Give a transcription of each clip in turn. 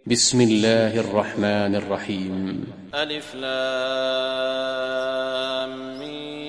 بسم الله الرحمن الرحيم. ألف لام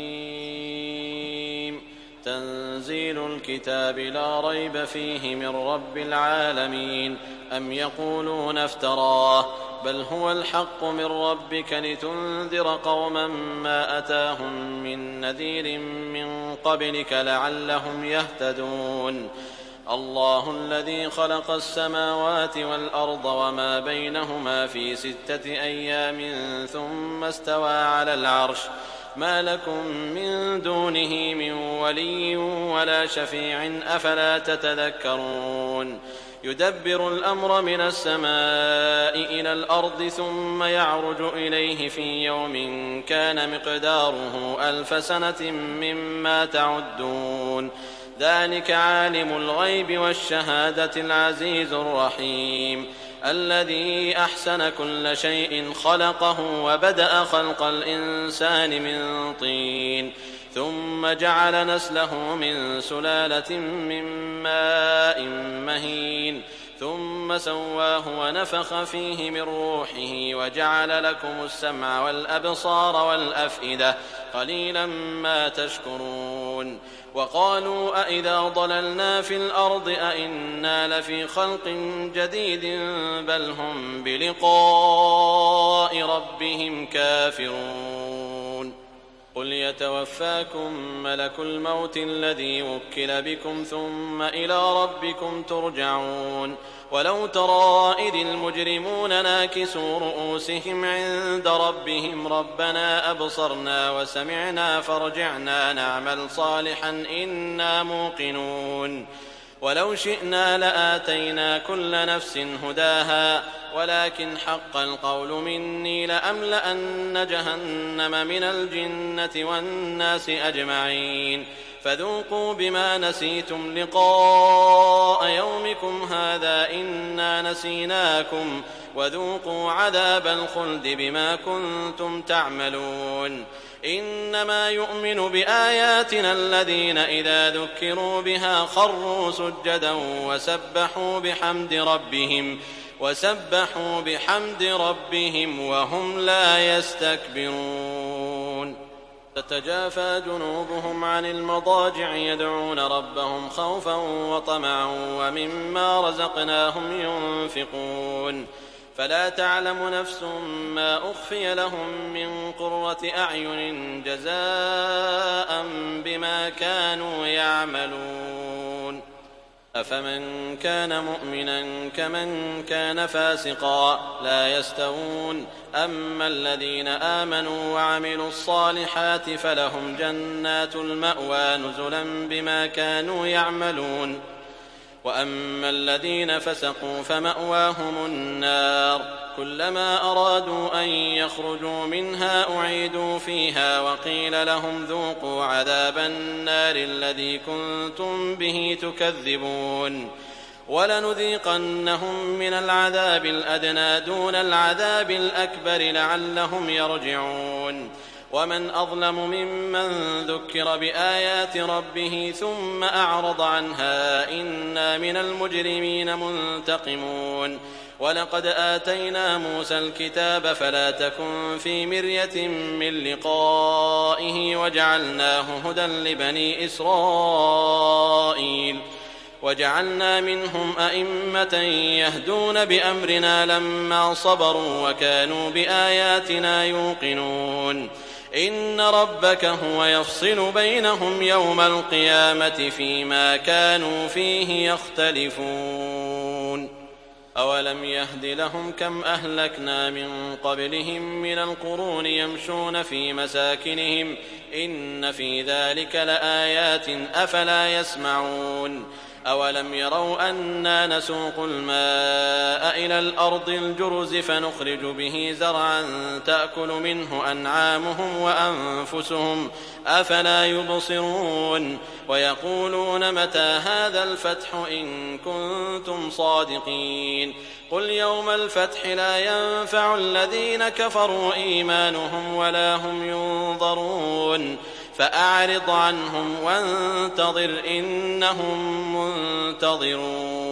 ميم. تنزيل الكتاب لا ريب فيه من رب العالمين. أم يقولون افتراه بل هو الحق من ربك لتنذر قوما ما أتاهم من نذير من قبلك لعلهم يهتدون. الله الذي خلق السماوات والأرض وما بينهما في 6 أيام ثم استوى على العرش ما لكم من دونه من ولي ولا شفيع أفلا تتذكرون. يدبر الأمر من السماء إلى الأرض ثم يعرج إليه في يوم كان مقداره 1000 سنة مما تعدون. ذلك عالم الغيب والشهادة العزيز الرحيم الذي أحسن كل شيء خلقه وبدأ خلق الإنسان من طين ثم جعل نسله من سلالة من ماء مهين ثم سواه ونفخ فيه من روحه وجعل لكم السمع والأبصار والأفئدة قليلا ما تشكرون. وقالوا أئذا ضللنا في الأرض أئنا لفي خلق جديد بل هم بلقاء ربهم كافرون. قل يتوفاكم ملك الموت الذي وكل بكم ثم إلى ربكم ترجعون. ولو ترى إذ المجرمون ناكسوا رؤوسهم عند ربهم ربنا أبصرنا وسمعنا فارجعنا نعمل صالحا إنا موقنون. ولو شئنا لآتينا كل نفس هداها ولكن حق القول مني لأملأن جهنم من الجنة والناس أجمعين. فذوقوا بما نسيتم لقاء يومكم هذا إنا نسيناكم وذوقوا عذاب الخلد بما كنتم تعملون. إنما يؤمن بآياتنا الذين إذا ذكروا بها خروا سجدا وسبحوا بحمد ربهم وهم لا يستكبرون. تتجافى جنوبهم عن المضاجع يدعون ربهم خوفا وطمعا ومما رزقناهم ينفقون. فلا تعلم نفس ما أخفي لهم من قرة أعين جزاء بما كانوا يعملون. أفمن كان مؤمنا كمن كان فاسقا لا يستوون. أما الذين آمنوا وعملوا الصالحات فلهم جنات المأوى نزلا بما كانوا يعملون. وأما الذين فسقوا فمأواهم النار كلما أرادوا أن يخرجوا منها أعيدوا فيها وقيل لهم ذوقوا عذاب النار الذي كنتم به تكذبون. ولنذيقنهم من العذاب الأدنى دون العذاب الأكبر لعلهم يرجعون. ومن أظلم ممن ذكر بآيات ربه ثم أعرض عنها إنا من المجرمين منتقمون. ولقد آتينا موسى الكتاب فلا تكن في مرية من لقائه وجعلناه هدى لبني إسرائيل وجعلنا منهم أئمة يهدون بأمرنا لما صبروا وكانوا بآياتنا يوقنون. إن ربك هو يفصل بينهم يوم القيامة فيما كانوا فيه يختلفون. أولم يهد لهم كم أهلكنا من قبلهم من القرون يمشون في مساكنهم إن في ذلك لآيات أفلا يسمعون. أولم يروا أنا نسوق الماء إلى الأرض الجرز فنخرج به زرعا تأكل منه أنعامهم وأنفسهم أفلا يبصرون. ويقولون متى هذا الفتح إن كنتم صادقين. قل يوم الفتح لا ينفع الذين كفروا إيمانهم ولا هم ينظرون. فأعرض عنهم وانتظر إنهم منتظرون.